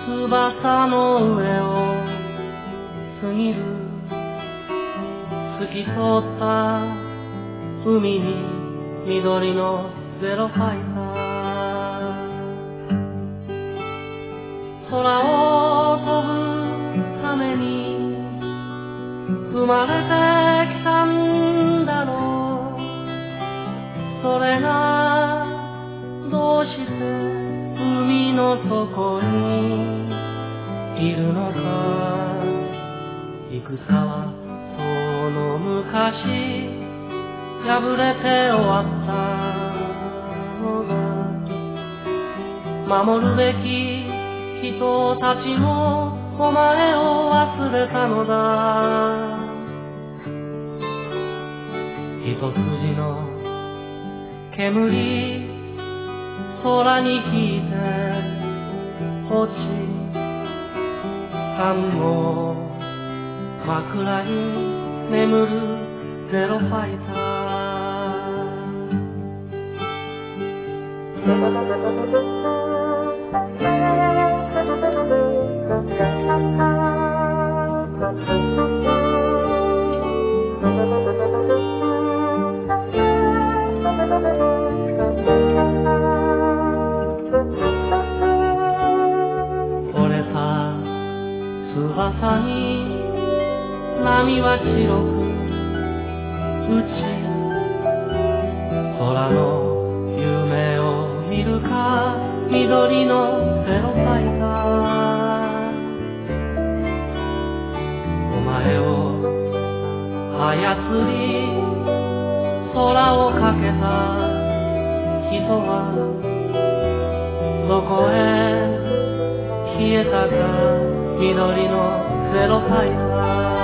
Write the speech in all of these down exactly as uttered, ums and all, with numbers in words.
翼の上を過ぎる透き通った海に緑のゼロファイター、空を飛ぶために生まれてきたんだろう。それがどうして海の底にいるのか。戦はその昔破れて終わったのだ。守るべき人たちもお前を忘れたのだ。一筋の煙空に引いて落ち、寒の枕に眠るゼロファイタ折れた翼に波は白く打ち、空の夢を見るか緑のゼロファイター。お前を操り空をかけた人はどこへ消えたか緑のゼロファイター。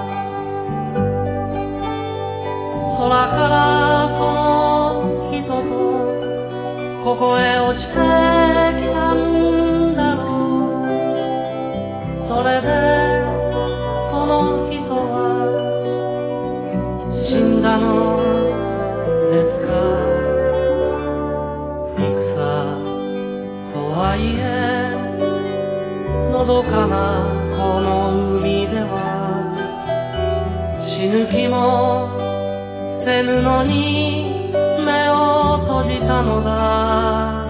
空からその人とここへ落ちてきたんだろう。それでその人は死んだのですか。戦とはいえのどかなこの海では死ぬ気もせぬのに目を閉じたのだ。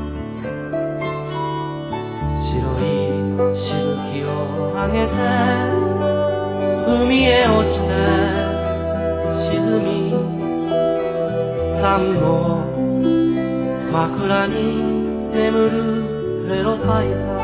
白いしぶきを上げて海へ落ちて沈み、寒の枕に眠るゼロファイター。